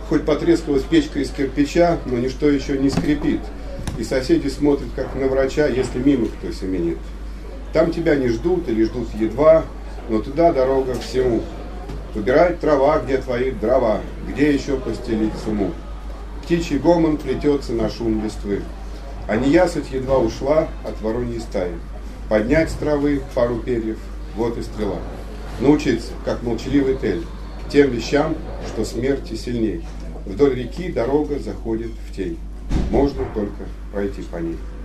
Хоть потрескалась печка из кирпича, но ничто еще не скрипит. И соседи смотрят, как на врача, если мимо кто семенит. Там тебя не ждут или ждут едва, но туда дорога всему. Убирать трава, где твои дрова, где еще постелить сумму. Птичий гомон плетется на шум листвы. А неясыть едва ушла от вороньей стаи. Поднять с травы пару перьев, вот и стрела. Научиться, как молчаливый тель, тем вещам, что смерти сильней. Вдоль реки дорога заходит в тень. Можно только пройти по ней.